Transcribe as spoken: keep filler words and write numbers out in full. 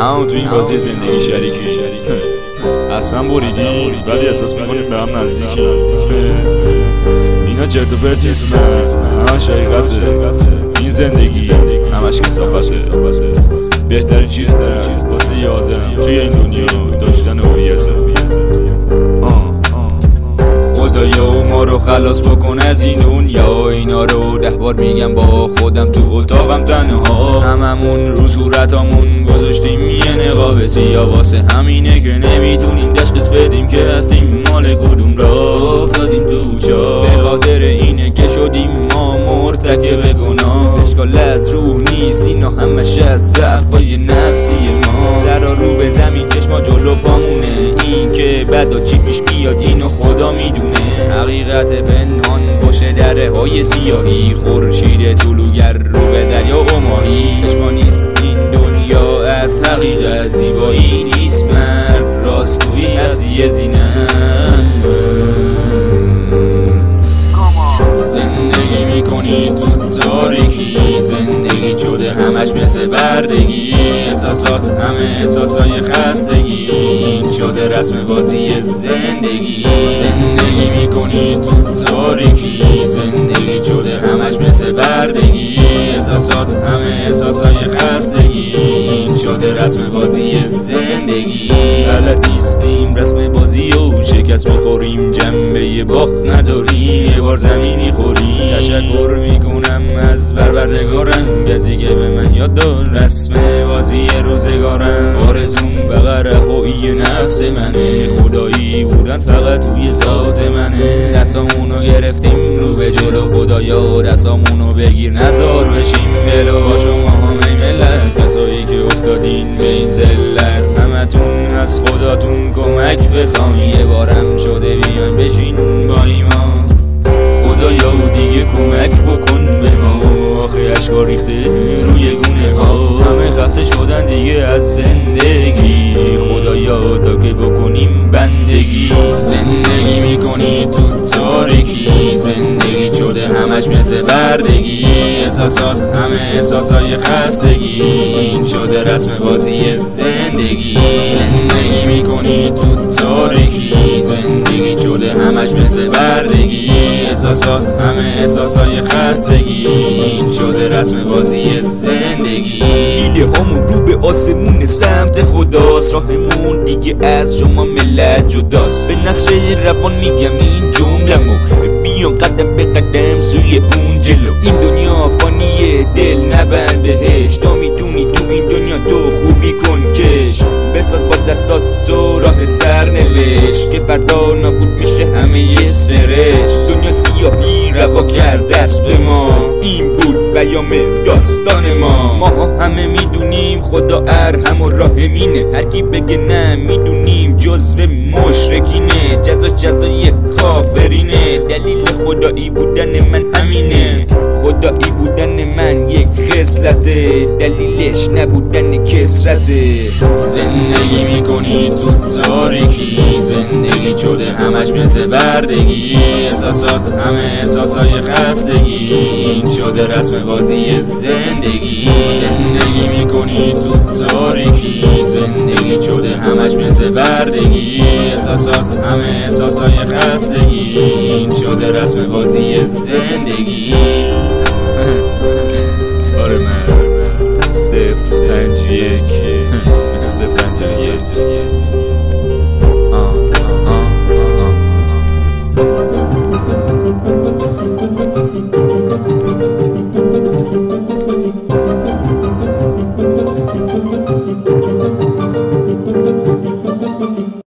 اما تو این بازی زندگی شریکی اصلا بریدی ولی احساس میکنی به هم نزدیکی. اینا چرت و پرت نیست، همش حقیقته. این زندگی همش کثافته. بهترین چیز دارم واسه یه آدم توی این دنیا داشتن هویته. خدایا ما رو خلاص بکن از این دنیا. اینا رو ده بار میگم با خودم تو اتاقم تنها. هممون رو صورتامون گذاشتیم یه نقاب سیاه، واسه همینه که نمیتونیم تشخیص بدیم که هستیم مال کدوم را افتادیم تو چاه. به خاطر اینه که شدیم ما مرتکب گناه. اشکال از روح نیست، اینا همش از ضعفای نفسی ما. سرا رو به زمین چشما جلو پامونه. این که بعدا چی پیش بیاد اینو خدا میدونه. حقیقت پنهان پشت دره های سیاهی. خورشید طلوگر رو به دریا و ماهی. چشما نیست این دنیا از حقیقت. زیبایی نیست مرد راستگویی از یه زینت. زندگی میکنی تو تاریکی. زندگی شده همش مثل بردگی. احساسات همه احساسای خستگی. این شده رسم بازی زندگی. زندگی میکنی تو تاریکی. زندگی شده همش مثل بردگی. احساسات همه احساسای خستگی. این شده رسم بازی زندگی. بلد نیستیم رسم بازی و شکست میخوریم. جنبه باخت نداریم، یه بار زمینی خوریم. تشکر میکنم از پروردگارم کسی که به من یاد داد رسم بازی روزگارم. آرزوم فقط رهایی نفس منه. خدایی بودن فقط توی ذات منه. دستامونو گرفتیم رو به جلو خدایا. دستامونو بگیر نزار بشیم بلا. شما همه ملت کسایی که افتادین به این ذلت. همتون از خداتون کمک بخواین. یه بارم شده بیاین بشین با ایمان. خدایا دیگه کمک بکن به ما. آخه اشکا ریخته روی گونه ها. همه خسته شدن دیگه از زندگی. خدایا تا که بکنیم بندگی. زندگی میکنی تو تاریکی. زندگی شده همش مثل بردگی. احساسات همه احساسای خستگی. این شده رسم بازی زندگی. زندگی میکنی تو تاریکی. زندگی شده همش مثل بردگی. احساسات همه احساسای خستگی. این شده رسم بازی زندگی. ایده همون رو به آسمون سمت خداست. راهمون دیگه از شما ملت جداست. به نصر روان میگم این جمله‌مو. بیان قدم به قدم سوی اون جلو. این دنیا فانیه دل نبند بهش. تا میتونی تو این دنیا تو خوبی کن کش. بساز با دستات تو راه سرنوشت که فردا نابود میشه همه یه سرش. دنیا سیاهی روا کرده است به ما. این بود پیام داستان ما. ما همه میدونیم خدا ارحم و راحمینه. هر کی بگه نه میدونیم جزو مشرکینه. جزا جزای کافرینه. دلیل خدایی بودن من همینه. خدایی بودن من یک خصلته. دلیلش نبودن کسرته. زندگی میکنی تو تاریکی. زندگی شده همش مثل بردگی. احساسات همه احساسای خستگی. این شده رسم بازی زندگی. زندگی میکنی تو تاریکی. زندگی شده همش مثل بردگی. احساسات همه احساسای خستگی. این شده رسم بازی زندگی. آره من صفر پنج یک مثل صفر پنج یک